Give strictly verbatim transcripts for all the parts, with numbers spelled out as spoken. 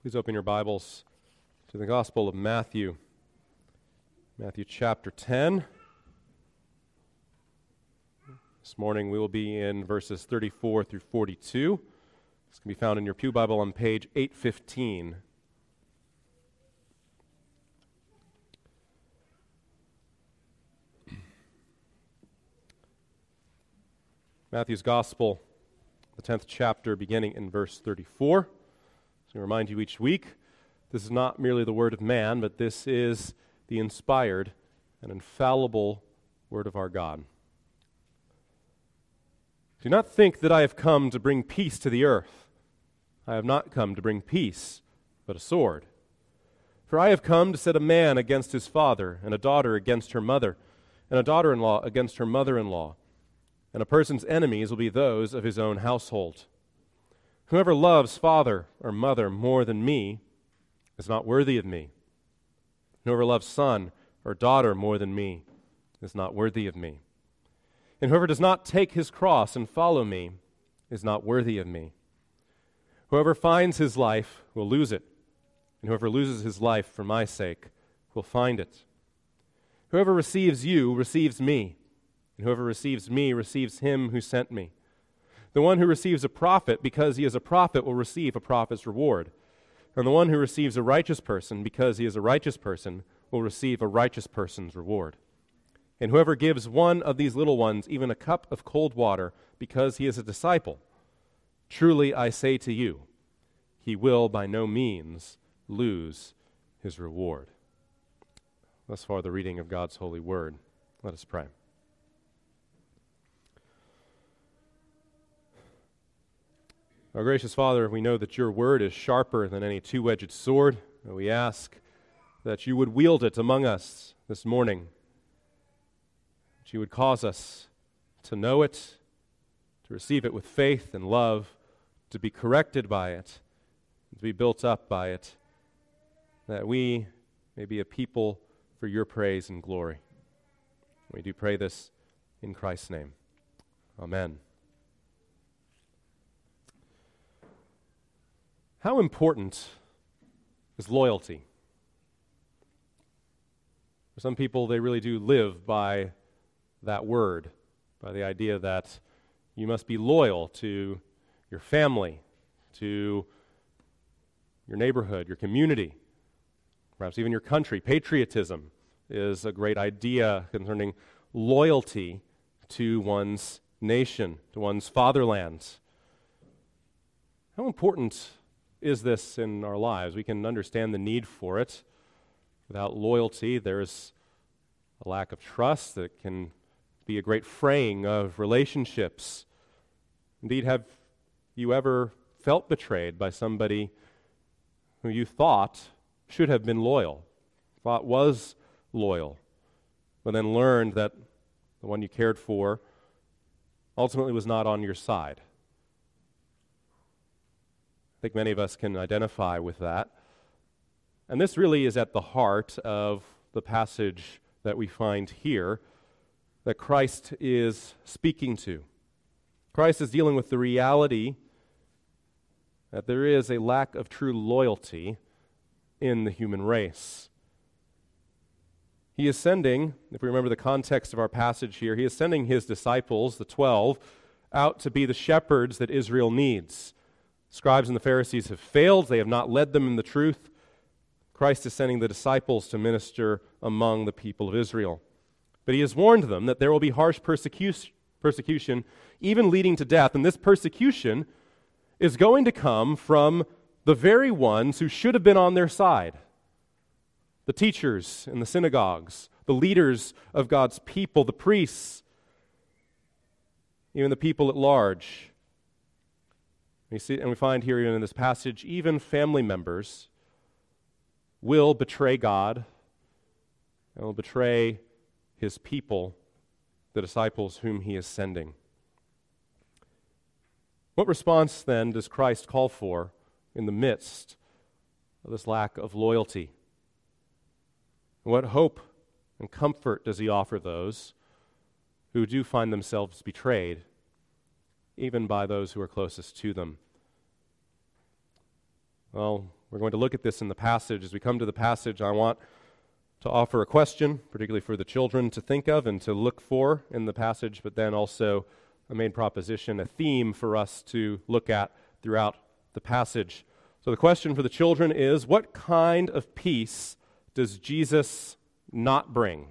Please open your Bibles to the Gospel of Matthew, Matthew chapter ten. This morning we will be in verses thirty-four through forty-two. This can be found in your pew Bible on page eight fifteen. Matthew's Gospel, the tenth chapter, beginning in verse thirty-four. To remind you each week, this is not merely the word of man, but this is the inspired and infallible word of our God. Do not think that I have come to bring peace to the earth. I have not come to bring peace, but a sword. For I have come to set a man against his father, and a daughter against her mother, and a daughter-in-law against her mother-in-law. And a person's enemies will be those of his own household. Whoever loves father or mother more than me is not worthy of me. Whoever loves son or daughter more than me is not worthy of me. And whoever does not take his cross and follow me is not worthy of me. Whoever finds his life will lose it, and whoever loses his life for my sake will find it. Whoever receives you receives me, and whoever receives me receives him who sent me. The one who receives a prophet because he is a prophet will receive a prophet's reward. And the one who receives a righteous person because he is a righteous person will receive a righteous person's reward. And whoever gives one of these little ones even a cup of cold water because he is a disciple, truly I say to you, he will by no means lose his reward. Thus far the reading of God's holy word. Let us pray. Our gracious Father, we know that your word is sharper than any two-edged sword, and we ask that you would wield it among us this morning, that you would cause us to know it, to receive it with faith and love, to be corrected by it, to be built up by it, that we may be a people for your praise and glory. We do pray this in Christ's name. Amen. How important is loyalty? For some people, they really do live by that word, by the idea that you must be loyal to your family, to your neighborhood, your community, perhaps even your country. Patriotism is a great idea concerning loyalty to one's nation, to one's fatherland. How important is this in our lives? We can understand the need for it. Without loyalty, there's a lack of trust that can be a great fraying of relationships. Indeed, have you ever felt betrayed by somebody who you thought should have been loyal, thought was loyal, but then learned that the one you cared for ultimately was not on your side? I think many of us can identify with that. And this really is at the heart of the passage that we find here that Christ is speaking to. Christ is dealing with the reality that there is a lack of true loyalty in the human race. He is sending, if we remember the context of our passage here, he is sending his disciples, the twelve, out to be the shepherds that Israel needs. Scribes and the Pharisees have failed. They have not led them in the truth. Christ is sending the disciples to minister among the people of Israel. But he has warned them that there will be harsh persecu- persecution, even leading to death. And this persecution is going to come from the very ones who should have been on their side. The teachers in the synagogues, the leaders of God's people, the priests, even the people at large. We see, and we find here even in this passage, even family members will betray God and will betray his people, the disciples whom he is sending. What response then does Christ call for in the midst of this lack of loyalty? And what hope and comfort does he offer those who do find themselves betrayed, even by those who are closest to them? Well, we're going to look at this in the passage. As we come to the passage, I want to offer a question, particularly for the children to think of and to look for in the passage, but then also a main proposition, a theme for us to look at throughout the passage. So the question for the children is, what kind of peace does Jesus not bring?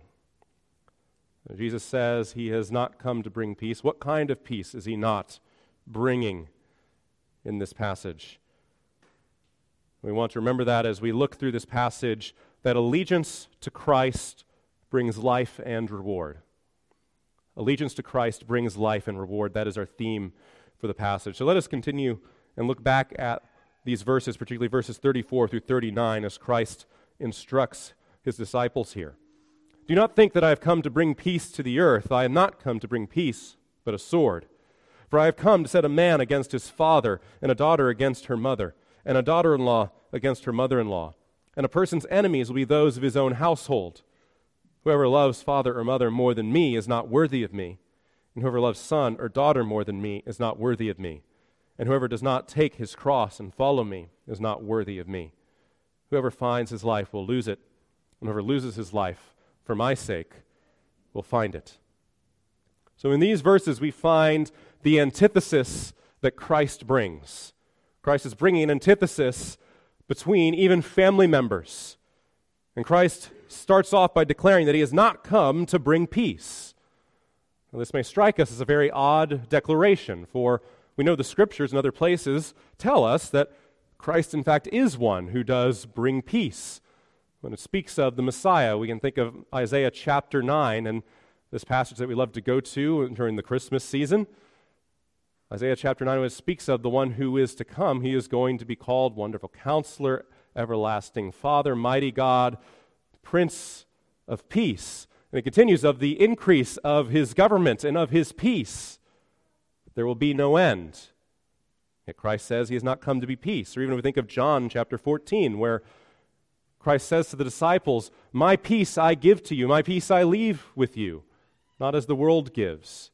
Jesus says he has not come to bring peace. What kind of peace is he not bringing in this passage? We want to remember that as we look through this passage, that allegiance to Christ brings life and reward. Allegiance to Christ brings life and reward. That is our theme for the passage. So let us continue and look back at these verses, particularly verses thirty-four through thirty-nine, as Christ instructs his disciples here. Do not think that I have come to bring peace to the earth. I am not come to bring peace, but a sword. For I have come to set a man against his father, and a daughter against her mother, and a daughter-in-law against her mother-in-law. And a person's enemies will be those of his own household. Whoever loves father or mother more than me is not worthy of me, and whoever loves son or daughter more than me is not worthy of me. And whoever does not take his cross and follow me is not worthy of me. Whoever finds his life will lose it, and whoever loses his life for my sake will find it. So in these verses we find the antithesis that Christ brings. Christ is bringing an antithesis between even family members. And Christ starts off by declaring that he has not come to bring peace. Now, this may strike us as a very odd declaration, for we know the Scriptures and other places tell us that Christ, in fact, is one who does bring peace. When it speaks of the Messiah, we can think of Isaiah chapter nine, and this passage that we love to go to during the Christmas season. Isaiah chapter nine, when it speaks of the one who is to come, he is going to be called Wonderful Counselor, Everlasting Father, Mighty God, Prince of Peace. And it continues of the increase of his government and of his peace. There will be no end. Yet Christ says he has not come to be peace. Or even if we think of John chapter fourteen, where Christ says to the disciples, my peace I give to you, my peace I leave with you, not as the world gives.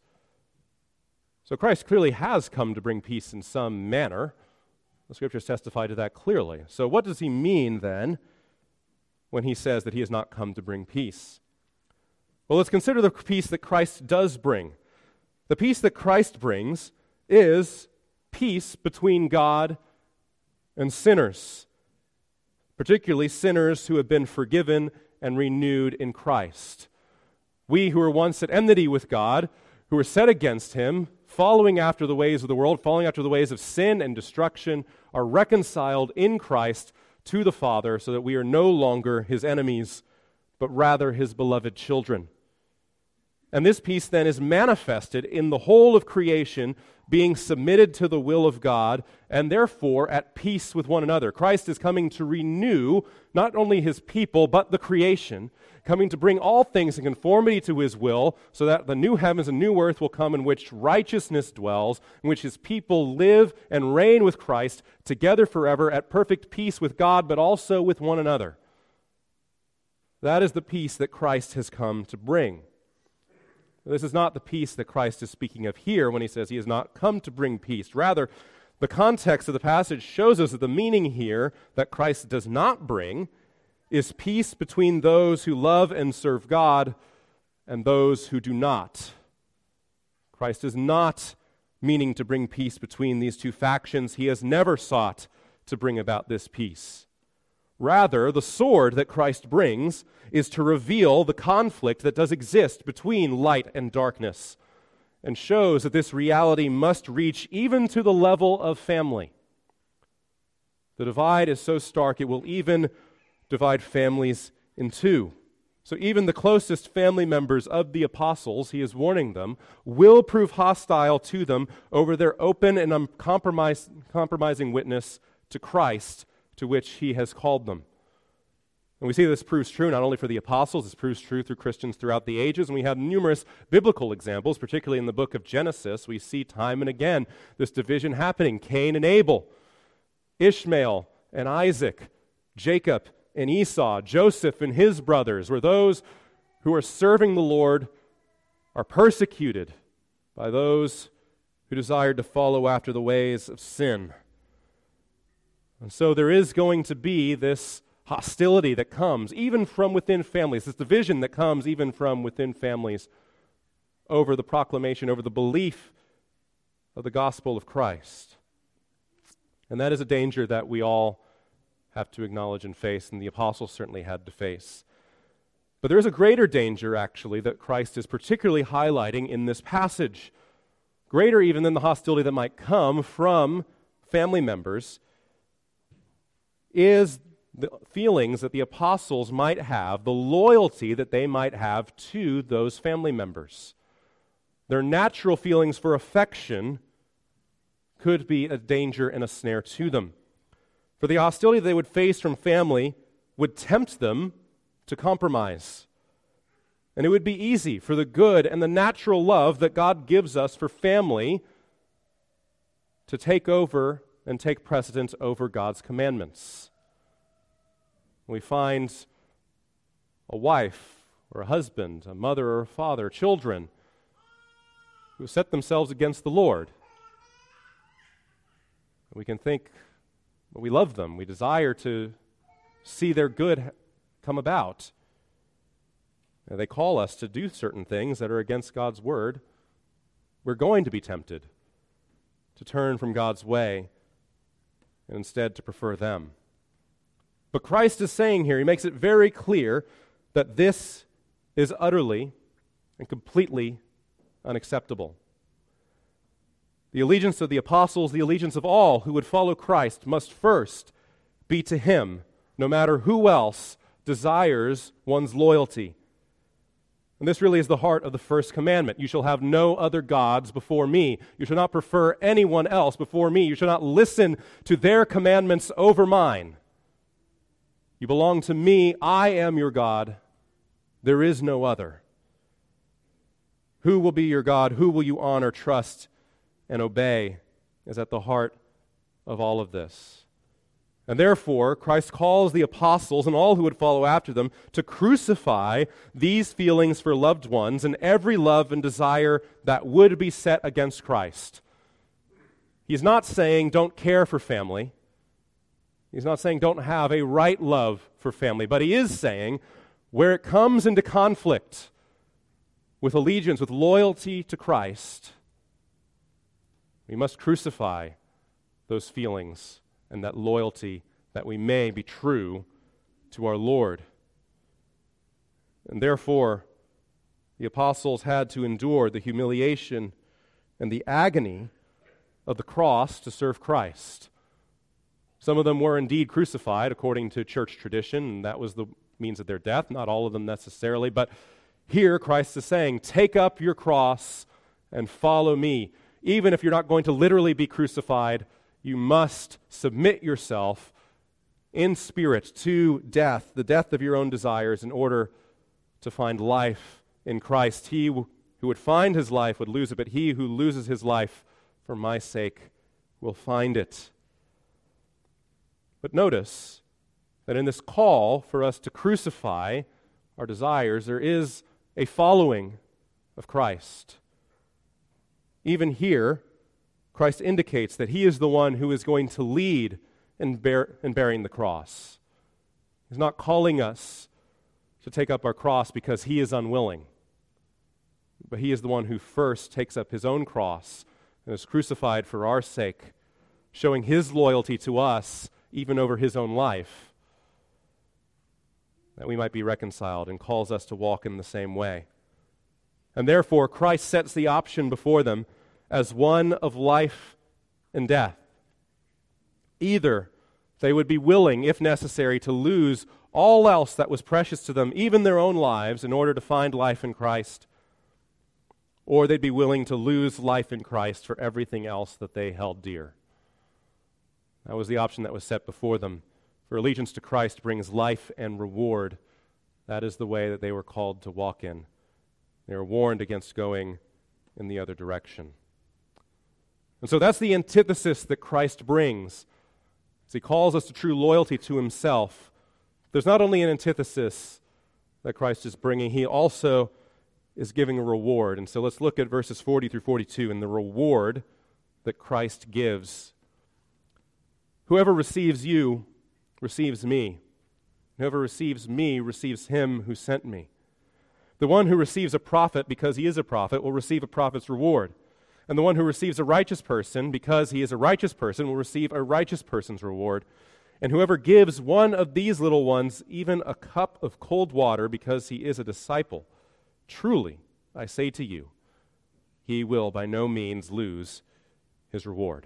So Christ clearly has come to bring peace in some manner. The Scriptures testify to that clearly. So what does he mean then when he says that he has not come to bring peace? Well, let's consider the peace that Christ does bring. The peace that Christ brings is peace between God and sinners, particularly sinners who have been forgiven and renewed in Christ. We who were once at enmity with God, who were set against him, following after the ways of the world, following after the ways of sin and destruction, are reconciled in Christ to the Father so that we are no longer his enemies, but rather his beloved children. And this peace then is manifested in the whole of creation being submitted to the will of God and therefore at peace with one another. Christ is coming to renew not only his people but the creation, coming to bring all things in conformity to his will so that the new heavens and new earth will come in which righteousness dwells, in which his people live and reign with Christ together forever at perfect peace with God but also with one another. That is the peace that Christ has come to bring. This is not the peace that Christ is speaking of here when he says he has not come to bring peace. Rather, the context of the passage shows us that the meaning here that Christ does not bring is peace between those who love and serve God and those who do not. Christ is not meaning to bring peace between these two factions. He has never sought to bring about this peace. Rather, the sword that Christ brings is to reveal the conflict that does exist between light and darkness and shows that this reality must reach even to the level of family. The divide is so stark it will even divide families in two. So even the closest family members of the apostles, he is warning them, will prove hostile to them over their open and uncompromising witness to Christ, to which he has called them. And we see this proves true not only for the apostles, this proves true through Christians throughout the ages, and we have numerous biblical examples, particularly in the book of Genesis. We see time and again this division happening. Cain and Abel, Ishmael and Isaac, Jacob and Esau, Joseph and his brothers, where those who are serving the Lord are persecuted by those who desired to follow after the ways of sin. And so there is going to be this hostility that comes even from within families, this division that comes even from within families over the proclamation, over the belief of the gospel of Christ. And that is a danger that we all have to acknowledge and face, and the apostles certainly had to face. But there is a greater danger, actually, that Christ is particularly highlighting in this passage. Greater even than the hostility that might come from family members is the feelings that the apostles might have, the loyalty that they might have to those family members. Their natural feelings for affection could be a danger and a snare to them. For the hostility they would face from family would tempt them to compromise. And it would be easy for the good and the natural love that God gives us for family to take over and take precedence over God's commandments. We find a wife or a husband, a mother or a father, children who set themselves against the Lord. We can think, well, we love them. We desire to see their good come about. And they call us to do certain things that are against God's word. We're going to be tempted to turn from God's way and instead to prefer them. But Christ is saying here, he makes it very clear that this is utterly and completely unacceptable. The allegiance of the apostles, the allegiance of all who would follow Christ, must first be to him, no matter who else desires one's loyalty. And this really is the heart of the first commandment. You shall have no other gods before me. You shall not prefer anyone else before me. You shall not listen to their commandments over mine. You belong to me. I am your God. There is no other. Who will be your God? Who will you honor, trust, and obey is at the heart of all of this. And therefore, Christ calls the apostles and all who would follow after them to crucify these feelings for loved ones and every love and desire that would be set against Christ. He's not saying don't care for family. He's not saying don't have a right love for family, but he is saying where it comes into conflict with allegiance, with loyalty to Christ, we must crucify those feelings and that loyalty that we may be true to our Lord. And therefore, the apostles had to endure the humiliation and the agony of the cross to serve Christ. Some of them were indeed crucified according to church tradition, and that was the means of their death. Not all of them necessarily, but here Christ is saying, take up your cross and follow me. Even if you're not going to literally be crucified, you must submit yourself in spirit to death, the death of your own desires, in order to find life in Christ. He who would find his life would lose it, but he who loses his life for my sake will find it. But notice that in this call for us to crucify our desires, there is a following of Christ. Even here, Christ indicates that he is the one who is going to lead in, bear, in bearing the cross. He's not calling us to take up our cross because he is unwilling, but he is the one who first takes up his own cross and is crucified for our sake, showing his loyalty to us even over his own life, that we might be reconciled, and calls us to walk in the same way. And therefore, Christ sets the option before them as one of life and death. Either they would be willing, if necessary, to lose all else that was precious to them, even their own lives, in order to find life in Christ, or they'd be willing to lose life in Christ for everything else that they held dear. That was the option that was set before them. For allegiance to Christ brings life and reward. That is the way that they were called to walk in. They were warned against going in the other direction. And so that's the antithesis that Christ brings. As he calls us to true loyalty to himself, there's not only an antithesis that Christ is bringing, he also is giving a reward. And so let's look at verses forty through forty-two and the reward that Christ gives. Whoever receives you receives me. Whoever receives me receives him who sent me. The one who receives a prophet because he is a prophet will receive a prophet's reward. And the one who receives a righteous person because he is a righteous person will receive a righteous person's reward. And whoever gives one of these little ones even a cup of cold water because he is a disciple, truly, I say to you, he will by no means lose his reward.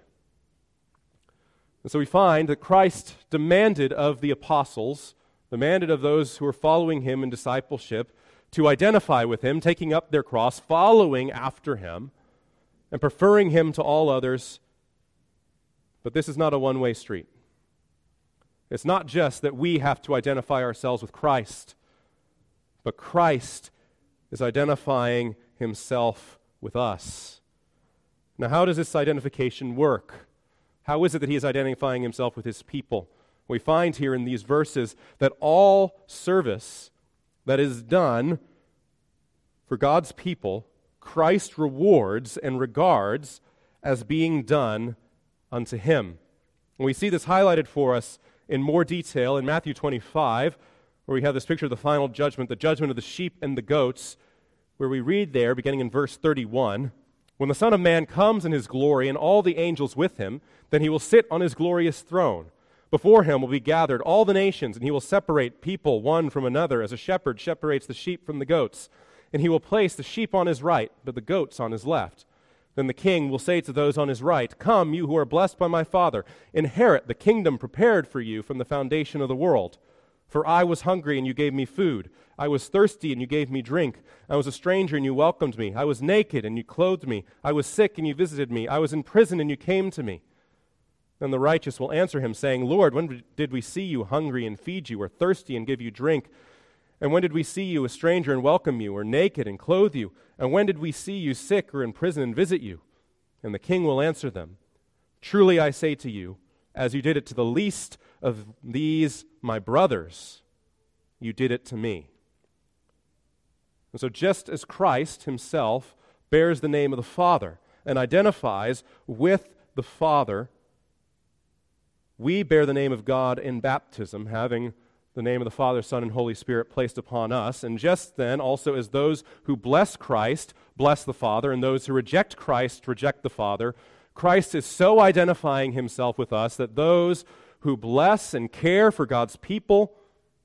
And so we find that Christ demanded of the apostles, demanded of those who were following him in discipleship, to identify with him, taking up their cross, following after him, and preferring him to all others. But this is not a one-way street. It's not just that we have to identify ourselves with Christ, but Christ is identifying himself with us. Now, how does this identification work? How is it that he is identifying himself with his people? We find here in these verses that all service that is done for God's people, Christ rewards and regards as being done unto him. And we see this highlighted for us in more detail in Matthew twenty-five, where we have this picture of the final judgment, the judgment of the sheep and the goats, where we read there, beginning in verse thirty-one, when the Son of Man comes in his glory and all the angels with him, then he will sit on his glorious throne. Before him will be gathered all the nations, and he will separate people one from another, as a shepherd separates the sheep from the goats. And he will place the sheep on his right, but the goats on his left. Then the king will say to those on his right, "Come, you who are blessed by my Father, inherit the kingdom prepared for you from the foundation of the world. For I was hungry, and you gave me food. I was thirsty, and you gave me drink. I was a stranger, and you welcomed me. I was naked, and you clothed me. I was sick, and you visited me. I was in prison, and you came to me." Then the righteous will answer him, saying, "Lord, when did we see you hungry and feed you, or thirsty and give you drink? And when did we see you a stranger and welcome you, or naked and clothe you? And when did we see you sick or in prison and visit you?" And the king will answer them, "Truly I say to you, as you did it to the least of these my brothers, you did it to me." And so just as Christ himself bears the name of the Father and identifies with the Father, we bear the name of God in baptism, having the name of the Father, Son, and Holy Spirit placed upon us. And just then, also as those who bless Christ bless the Father, and those who reject Christ reject the Father, Christ is so identifying himself with us that those who bless and care for God's people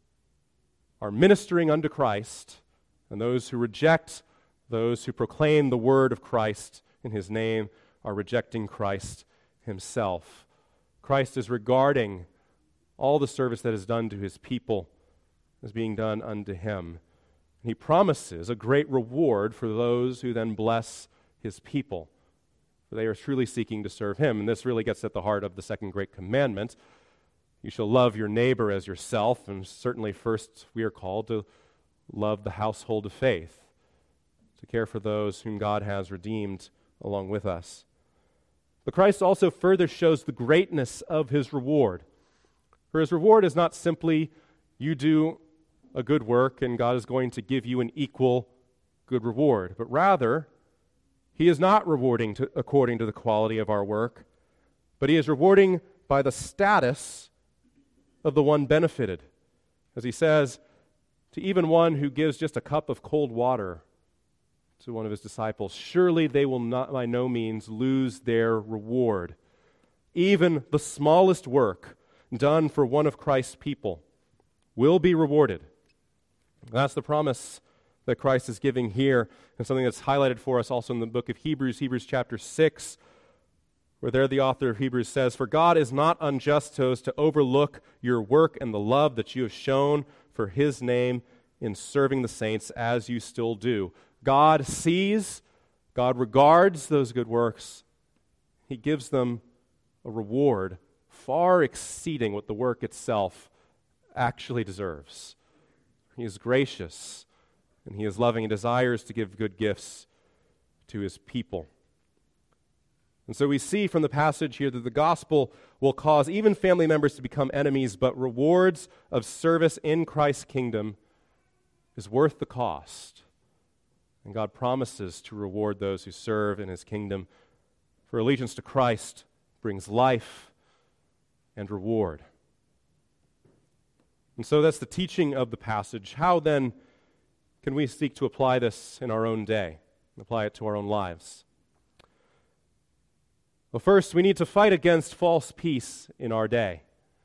are ministering unto Christ, and those who reject, those who proclaim the word of Christ in his name, are rejecting Christ himself. Christ is regarding all the service that is done to his people as being done unto him. And he promises a great reward for those who then bless his people, for they are truly seeking to serve him. And this really gets at the heart of the second great commandment. You shall love your neighbor as yourself, and certainly first we are called to love the household of faith, to care for those whom God has redeemed along with us. But Christ also further shows the greatness of his reward. For his reward is not simply you do a good work and God is going to give you an equal good reward, but rather he is not rewarding to, according to the quality of our work, but he is rewarding by the status of the one benefited. As he says, to even one who gives just a cup of cold water to one of his disciples, surely they will not by no means lose their reward. Even the smallest work done for one of Christ's people will be rewarded. That's the promise that Christ is giving here, and something that's highlighted for us also in the book of Hebrews, Hebrews chapter six, where there the author of Hebrews says, "For God is not unjust so as to overlook your work and the love that you have shown for his name in serving the saints as you still do." God sees, God regards those good works. He gives them a reward far exceeding what the work itself actually deserves. He is gracious, and he is loving and desires to give good gifts to his people. And so we see from the passage here that the gospel will cause even family members to become enemies, but rewards of service in Christ's kingdom is worth the cost. And God promises to reward those who serve in his kingdom. For allegiance to Christ brings life and reward. And so that's the teaching of the passage. How then can we seek to apply this in our own day, apply it to our own lives? Well, first, we need to fight against false peace in our day.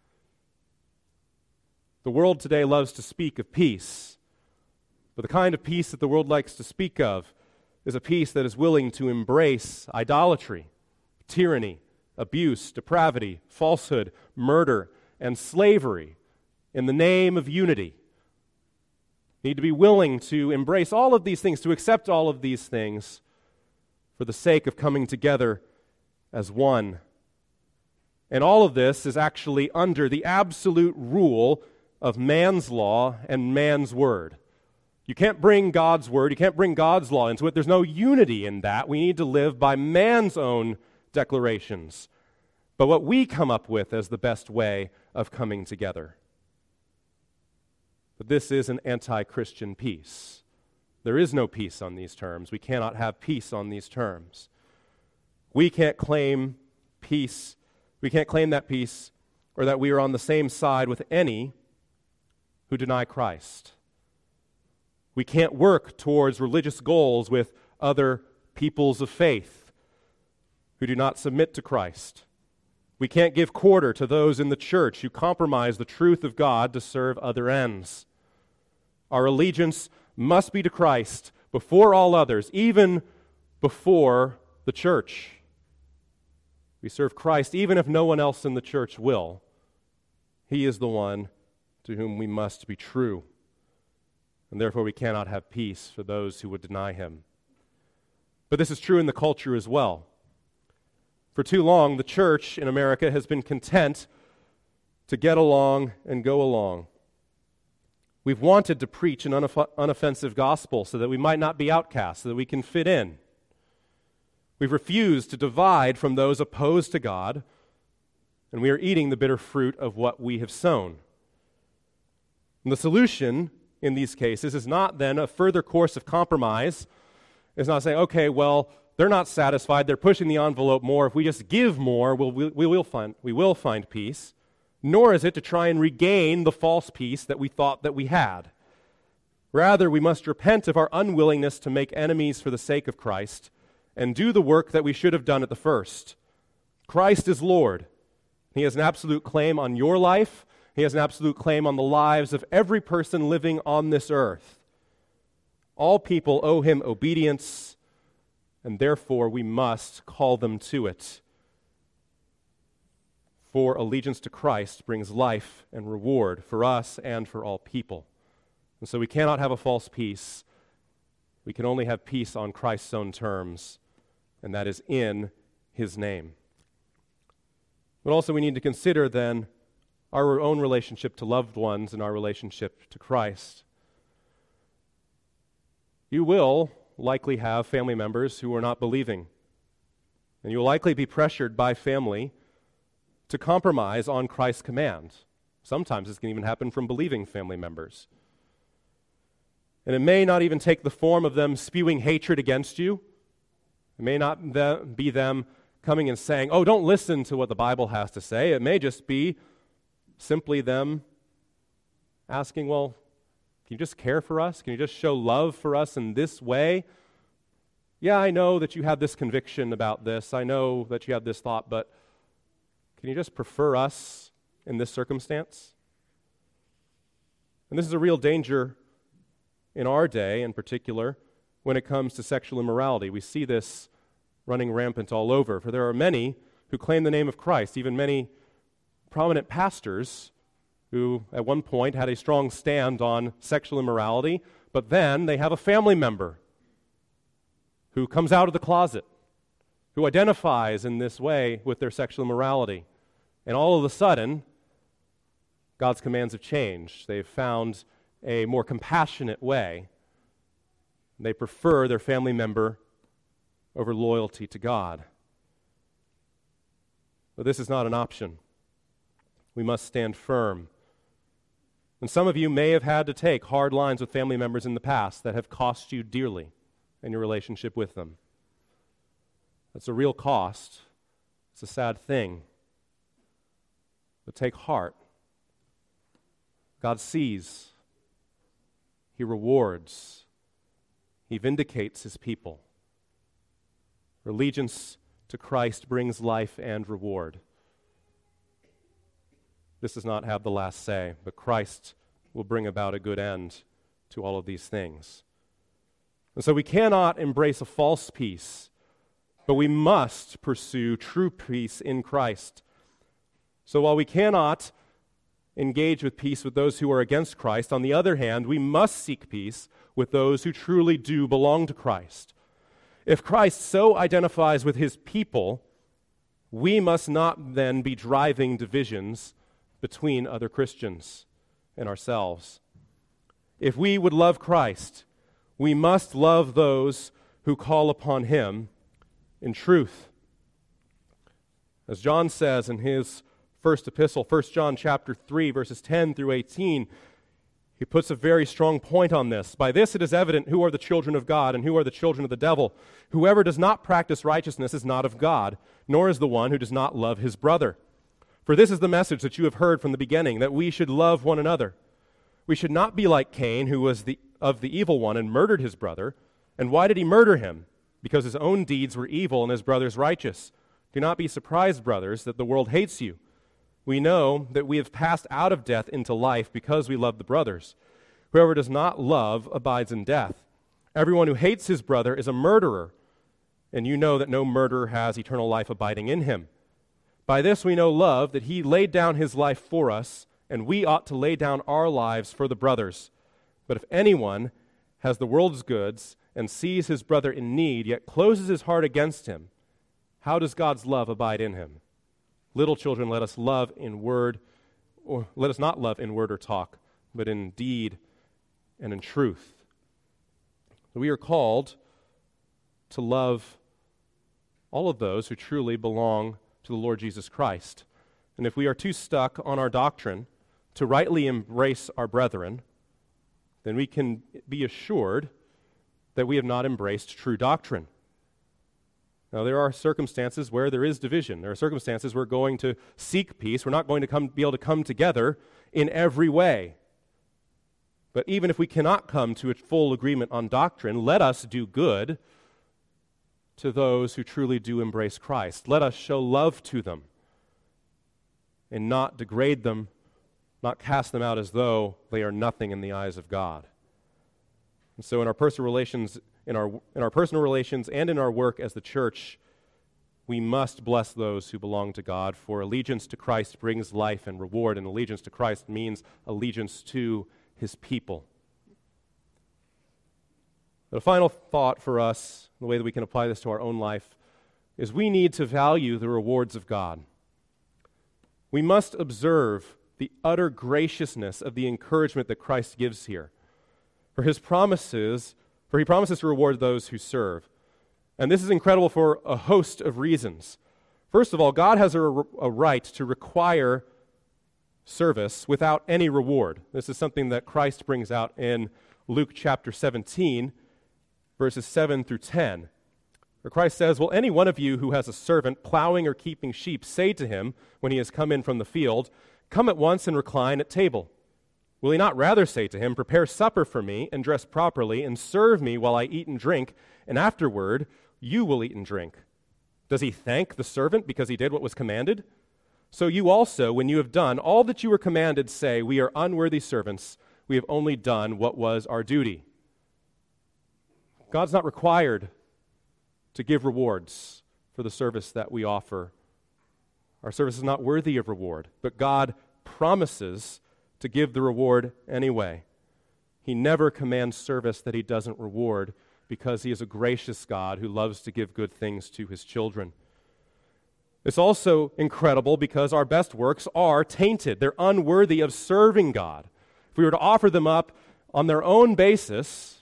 The world today loves to speak of peace, but the kind of peace that the world likes to speak of is a peace that is willing to embrace idolatry, tyranny, abuse, depravity, falsehood, murder, and slavery in the name of unity. We need to be willing to embrace all of these things, to accept all of these things for the sake of coming together as one. And all of this is actually under the absolute rule of man's law and man's word. You can't bring God's word, you can't bring God's law into it. There's no unity in that. We need to live by man's own declarations, but what we come up with as the best way of coming together. But this is an anti-Christian peace. There is no peace on these terms. We cannot have peace on these terms. We can't claim peace. We can't claim that peace or that we are on the same side with any who deny Christ. We can't work towards religious goals with other peoples of faith who do not submit to Christ. We can't give quarter to those in the church who compromise the truth of God to serve other ends. Our allegiance must be to Christ before all others, even before the church. We serve Christ even if no one else in the church will. He is the one to whom we must be true. And therefore we cannot have peace for those who would deny him. But this is true in the culture as well. For too long, the church in America has been content to get along and go along. We've wanted to preach an unoff- unoffensive gospel so that we might not be outcast, so that we can fit in. We've refused to divide from those opposed to God, and we are eating the bitter fruit of what we have sown. And the solution in these cases is not then a further course of compromise. It's not saying, okay, well, they're not satisfied, they're pushing the envelope more. If we just give more, we'll, we, we, will find, we will find peace. Nor is it to try and regain the false peace that we thought that we had. Rather, we must repent of our unwillingness to make enemies for the sake of Christ and do the work that we should have done at the first. Christ is Lord. He has an absolute claim on your life. He has an absolute claim on the lives of every person living on this earth. All people owe him obedience, and therefore we must call them to it. For allegiance to Christ brings life and reward for us and for all people. And so we cannot have a false peace. We can only have peace on Christ's own terms, and that is in his name. But also we need to consider then our own relationship to loved ones and our relationship to Christ. You will likely have family members who are not believing, and you will likely be pressured by family to compromise on Christ's command. Sometimes this can even happen from believing family members. And it may not even take the form of them spewing hatred against you. It may not be them coming and saying, oh, don't listen to what the Bible has to say. It may just be simply them asking, well, can you just care for us? Can you just show love for us in this way? Yeah, I know that you have this conviction about this. I know that you have this thought, but can you just prefer us in this circumstance? And this is a real danger in our day in particular when it comes to sexual immorality. We see this running rampant all over, for there are many who claim the name of Christ, even many prominent pastors who at one point had a strong stand on sexual immorality, but then they have a family member who comes out of the closet, who identifies in this way with their sexual immorality. And all of a sudden, God's commands have changed. They've found a more compassionate way. They prefer their family member over loyalty to God. But this is not an option. We must stand firm. And some of you may have had to take hard lines with family members in the past that have cost you dearly in your relationship with them. That's a real cost. It's a sad thing. But take heart. God sees. He rewards. He vindicates his people. Allegiance to Christ brings life and reward. This does not have the last say, but Christ will bring about a good end to all of these things. And so we cannot embrace a false peace, but we must pursue true peace in Christ. So while we cannot engage with peace with those who are against Christ, on the other hand, we must seek peace with those who truly do belong to Christ. If Christ so identifies with his people, we must not then be driving divisions between other Christians and ourselves. If we would love Christ, we must love those who call upon him in truth. As John says in his first epistle, First John chapter three, verses ten through eighteen, he puts a very strong point on this. By this it is evident who are the children of God and who are the children of the devil. Whoever does not practice righteousness is not of God, nor is the one who does not love his brother. For this is the message that you have heard from the beginning, that we should love one another. We should not be like Cain, who was the, of the evil one and murdered his brother. And why did he murder him? Because his own deeds were evil and his brother's righteous. Do not be surprised, brothers, that the world hates you. We know that we have passed out of death into life because we love the brothers. Whoever does not love abides in death. Everyone who hates his brother is a murderer, and you know that no murderer has eternal life abiding in him. By this we know love, that he laid down his life for us, and we ought to lay down our lives for the brothers. But if anyone has the world's goods and sees his brother in need, yet closes his heart against him, how does God's love abide in him? Little children, let us love in word, or let us not love in word or talk, but in deed and in truth. We are called to love all of those who truly belong to the Lord Jesus Christ. And if we are too stuck on our doctrine to rightly embrace our brethren, then we can be assured that we have not embraced true doctrine. Now, there are circumstances where there is division. There are circumstances where we're going to seek peace. We're not going to come, be able to come together in every way. But even if we cannot come to a full agreement on doctrine, let us do good to those who truly do embrace Christ. Let us show love to them and not degrade them, not cast them out as though they are nothing in the eyes of God. And so in our personal relations, in our in our personal relations and in our work as the church, we must bless those who belong to God, for allegiance to Christ brings life and reward, and allegiance to Christ means allegiance to his people. But a final thought for us, the way that we can apply this to our own life, is we need to value the rewards of God. We must observe the utter graciousness of the encouragement that Christ gives here. For his promises, for he promises to reward those who serve. And this is incredible for a host of reasons. First of all, God has a, a right to require service without any reward. This is something that Christ brings out in Luke chapter seventeen, verses seven through ten, where Christ says, "Will any one of you who has a servant plowing or keeping sheep say to him when he has come in from the field, 'Come at once and recline at table'? Will he not rather say to him, 'Prepare supper for me and dress properly and serve me while I eat and drink, and afterward you will eat and drink'? Does he thank the servant because he did what was commanded? So you also, when you have done all that you were commanded, say, 'We are unworthy servants. We have only done what was our duty.'" God's not required to give rewards for the service that we offer. Our service is not worthy of reward, but God promises to give the reward anyway. He never commands service that he doesn't reward, because he is a gracious God who loves to give good things to his children. It's also incredible because our best works are tainted. They're unworthy of serving God. If we were to offer them up on their own basis,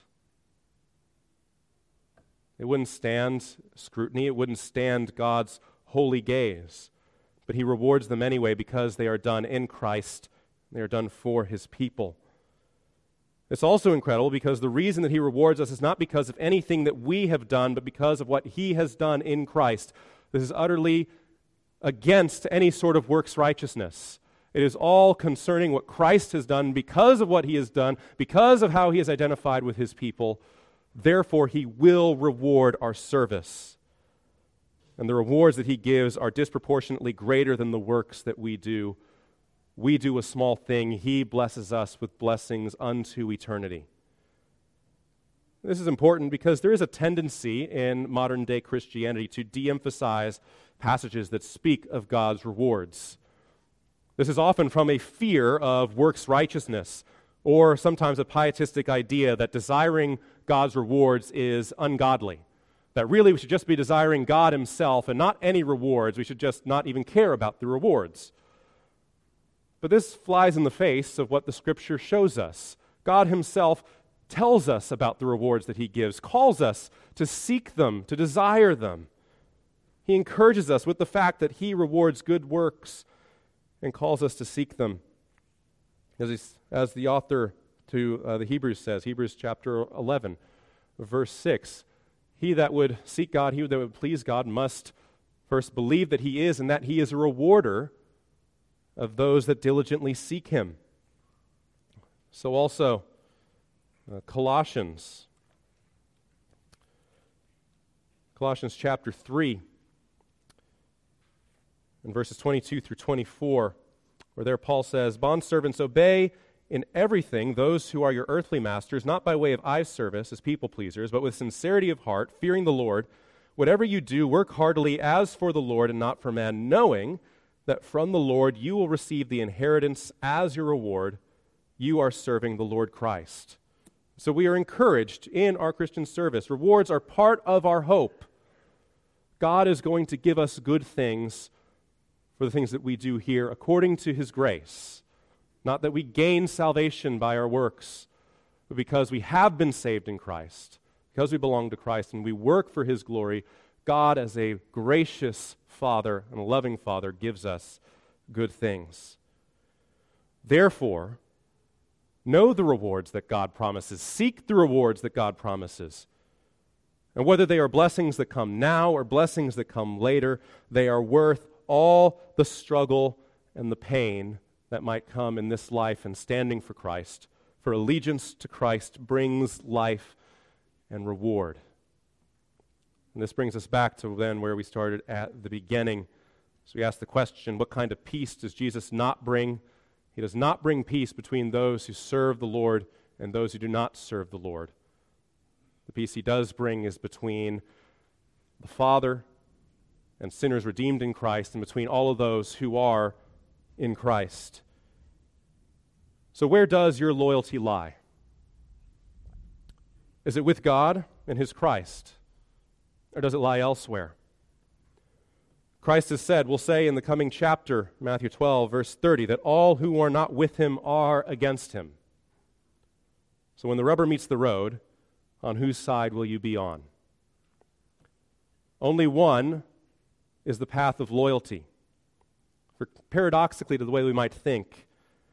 it wouldn't stand scrutiny. It wouldn't stand God's holy gaze. But he rewards them anyway because they are done in Christ. They are done for his people. It's also incredible because the reason that he rewards us is not because of anything that we have done, but because of what he has done in Christ. This is utterly against any sort of works righteousness. It is all concerning what Christ has done because of what he has done, because of how he is identified with his people. Therefore, he will reward our service. And the rewards that he gives are disproportionately greater than the works that we do. We do a small thing. He blesses us with blessings unto eternity. This is important because there is a tendency in modern-day Christianity to de-emphasize passages that speak of God's rewards. This is often from a fear of works righteousness, or sometimes a pietistic idea that desiring God's rewards is ungodly. That really we should just be desiring God himself and not any rewards. We should just not even care about the rewards. But this flies in the face of what the Scripture shows us. God himself tells us about the rewards that he gives, calls us to seek them, to desire them. He encourages us with the fact that he rewards good works and calls us to seek them. As, he, as the author to uh, the Hebrews says, Hebrews chapter eleven, verse six, he that would seek God, he that would please God must first believe that he is and that he is a rewarder of those that diligently seek him. So also, uh, Colossians, Colossians chapter three, in verses twenty-two through twenty-four, where there Paul says, "Bondservants, obey in everything those who are your earthly masters, not by way of eye service as people pleasers, but with sincerity of heart, fearing the Lord. Whatever you do, work heartily as for the Lord and not for man, knowing that from the Lord you will receive the inheritance as your reward. You are serving the Lord Christ." So we are encouraged in our Christian service. Rewards are part of our hope. God is going to give us good things for the things that we do here according to his grace. Not that we gain salvation by our works, but because we have been saved in Christ, because we belong to Christ and we work for his glory, God as a gracious Father and a loving Father gives us good things. Therefore, know the rewards that God promises. Seek the rewards that God promises. And whether they are blessings that come now or blessings that come later, they are worth all the struggle and the pain that might come in this life and standing for Christ. For allegiance to Christ brings life and reward. And this brings us back to then where we started at the beginning. So we ask the question, what kind of peace does Jesus not bring? He does not bring peace between those who serve the Lord and those who do not serve the Lord. The peace he does bring is between the Father and sinners redeemed in Christ, and between all of those who are in Christ. So where does your loyalty lie? Is it with God and his Christ? Or does it lie elsewhere? Christ has said, we'll say in the coming chapter, Matthew twelve, verse thirty, that all who are not with him are against him. So when the rubber meets the road, on whose side will you be on? Only one is the path of loyalty. For paradoxically to the way we might think,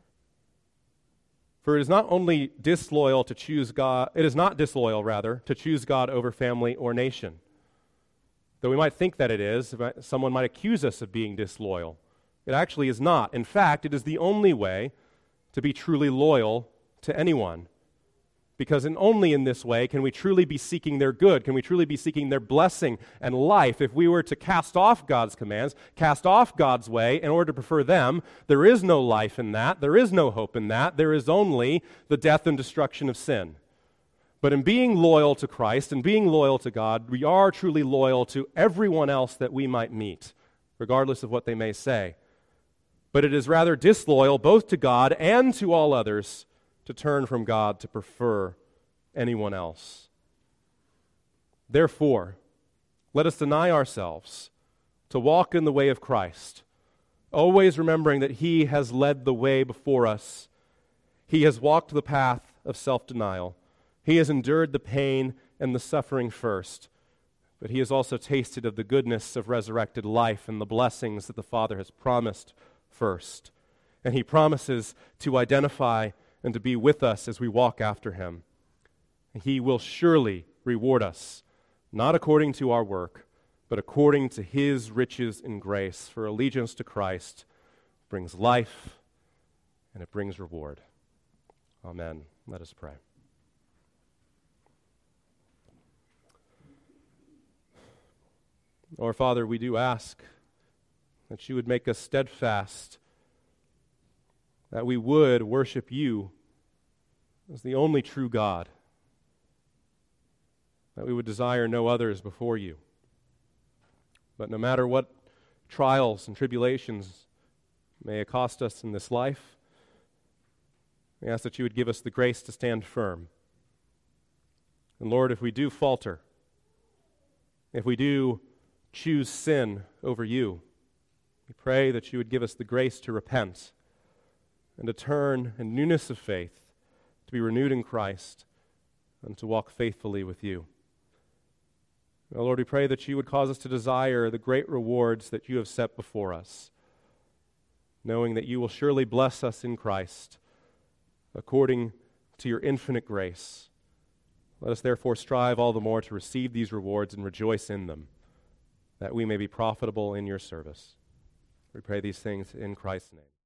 for it is not only disloyal to choose God, it is not disloyal, rather, to choose God over family or nation. Though we might think that it is, someone might accuse us of being disloyal. It actually is not. In fact, it is the only way to be truly loyal to anyone. Because in only in this way can we truly be seeking their good, can we truly be seeking their blessing and life. If we were to cast off God's commands, cast off God's way in order to prefer them, there is no life in that, there is no hope in that, there is only the death and destruction of sin. But in being loyal to Christ and being loyal to God, we are truly loyal to everyone else that we might meet, regardless of what they may say. But it is rather disloyal both to God and to all others to turn from God to prefer anyone else. Therefore, let us deny ourselves to walk in the way of Christ, always remembering that he has led the way before us. He has walked the path of self-denial. He has endured the pain and the suffering first, but he has also tasted of the goodness of resurrected life and the blessings that the Father has promised first. And he promises to identify and to be with us as we walk after him. He will surely reward us, not according to our work, but according to his riches in grace. For allegiance to Christ brings life and it brings reward. Amen. Let us pray. Our Father, we do ask that you would make us steadfast, that we would worship you as the only true God, that we would desire no others before you. But no matter what trials and tribulations may accost us in this life, we ask that you would give us the grace to stand firm. And Lord, if we do falter, if we do choose sin over you, we pray that you would give us the grace to repent and to turn in newness of faith, to be renewed in Christ, and to walk faithfully with you. Now, Lord, we pray that you would cause us to desire the great rewards that you have set before us, knowing that you will surely bless us in Christ according to your infinite grace. Let us therefore strive all the more to receive these rewards and rejoice in them, that we may be profitable in your service. We pray these things in Christ's name.